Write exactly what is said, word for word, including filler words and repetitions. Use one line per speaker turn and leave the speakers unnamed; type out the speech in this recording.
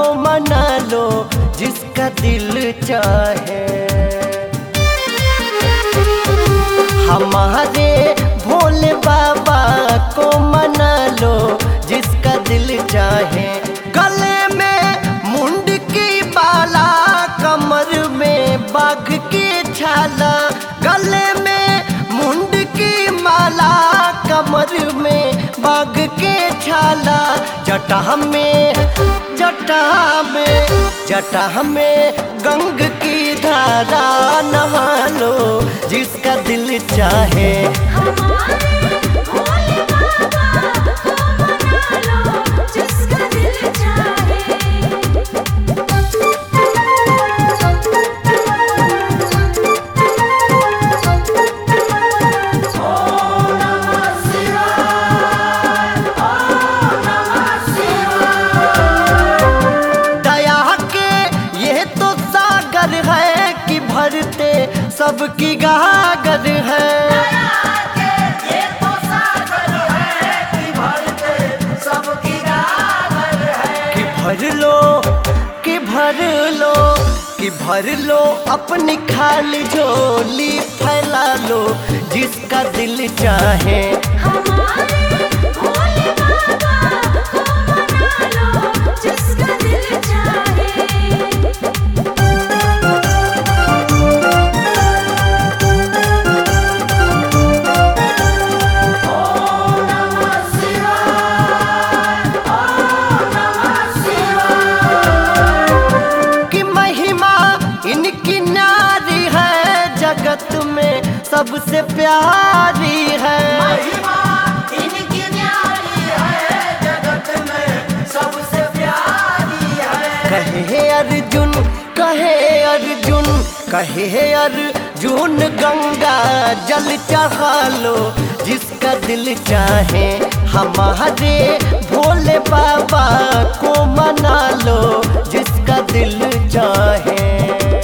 मना लो जिसका दिल चाहे। हमारे भोले बाबा को मना लो जिसका दिल चाहे। गले में मुंड की बाला, कमर में बाघ की छाला। गले में मुंड की माला, कमर में बाघ के छाला। जटा में जटा में जटा में गंग की धारा नहा लो जिसका दिल चाहे।
हमारे भोले बाबा को मना लो जिसका दिल चाहे।
भरते सबकी गागर है।
ये तो सागर है कि भरते सबकी गागर है।
कि भर लो कि भर लो कि भर लो अपनी खाली झोली, फैला लो जिसका दिल चाहे।
हमारे भोले बाबा को मना लो जिसका दिल चाहे।
जगत में सबसे प्यारी है।
महिमा इनकी न्यारी है, जगत में सबसे प्यारी है।
कहे अर्जुन कहे अर्जुन कहे अर्जुन गंगा जल चढ़ा लो जिसका दिल चाहे। हमारे भोले बाबा को मना लो जिसका दिल चाहे।